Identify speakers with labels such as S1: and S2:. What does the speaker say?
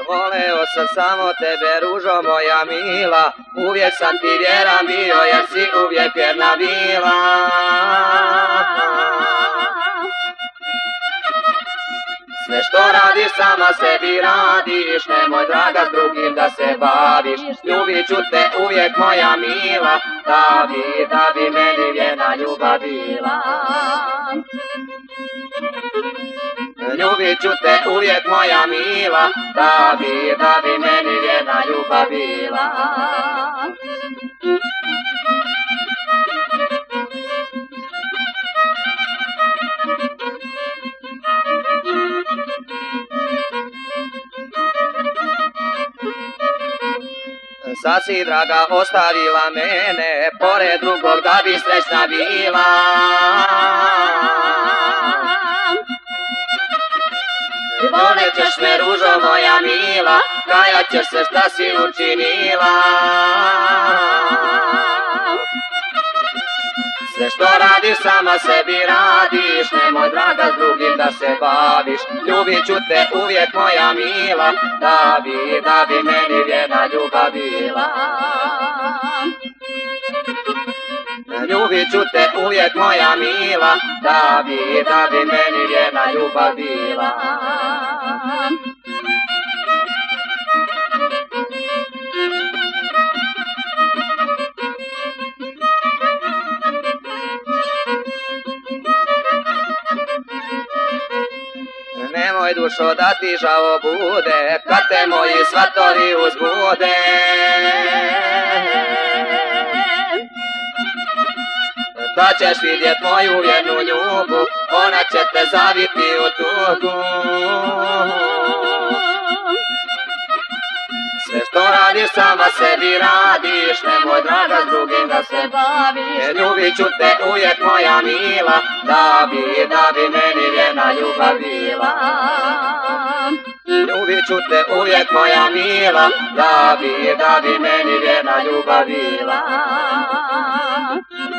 S1: Voleo sam samo tebe, ružo moja mila, uvijek sam ti vjeran bio, jer si uvijek vjerna bila. Sve što radiš sama sebi radiš, nemoj draga s drugim da se baviš. Ljubit ću te uvijek moja mila, da bi meni vjerna ljubav bila. Ljubit ću te uvijek moja mila, da bi meni vjerna ljubav bila. Sad si, draga, ostavila mene, pored drugog da bi srećna bila. Volet ćeš me, ružo moja mila, kajat ćeš se šta si učinila. Sve što radiš sama sebi radiš, nemoj draga s drugim da se baviš. Ljubit ću te uvijek moja mila, da bi meni vjerna ljubav bila. Ljubit ću te uvijek moja mila, da bi meni vjerna ljubav bila. Nemoj, dušo, da ti žao bude, kad te moji svatovi uzbude. Da ćeš vidjet moju vjernu ljubu, ona će te zaviti u tugu. Sve što radiš sama sebi radiš, nemoj draga s drugim da se baviš. Ljubit ću te uvijek moja mila, da bi meni vjerna ljubav bila. Ljubit ću te uvijek moja mila, da bi meni vjerna ljubav bila.